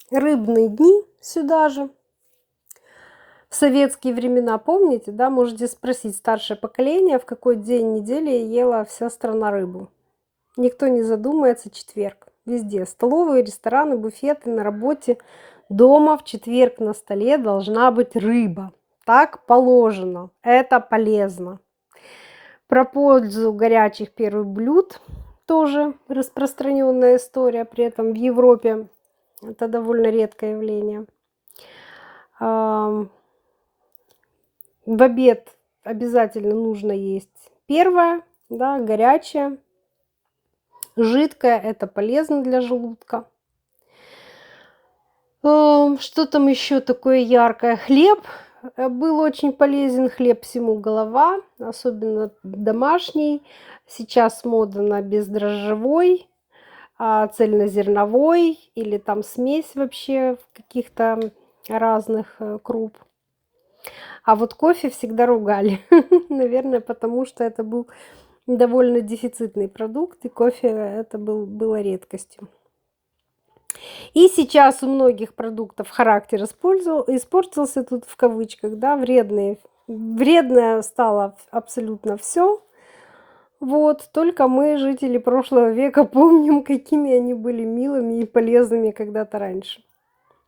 Рыбные дни сюда же. В советские времена, помните, да, можете спросить старшее поколение, в какой день недели ела вся страна рыбу. Никто не задумается, четверг. Везде. Столовые, рестораны, буфеты, на работе, дома в четверг на столе должна быть рыба. Так положено. Это полезно. Про пользу горячих первых блюд тоже распространенная история. При этом в Европе это довольно редкое явление. В обед обязательно нужно есть первое, да, горячее. Жидкое – это полезно для желудка. Что там еще такое яркое? Хлеб был очень полезен. Хлеб всему голова, особенно домашний. Сейчас мода на бездрожжевой, цельнозерновой или там смесь вообще каких-то разных круп. А вот кофе всегда ругали. Наверное, потому что это был довольно дефицитный продукт, и кофе это было редкостью. И сейчас у многих продуктов характер испортился, тут в кавычках, да, вредное стало абсолютно все. Вот, только мы, жители прошлого века, помним, какими они были милыми и полезными когда-то раньше.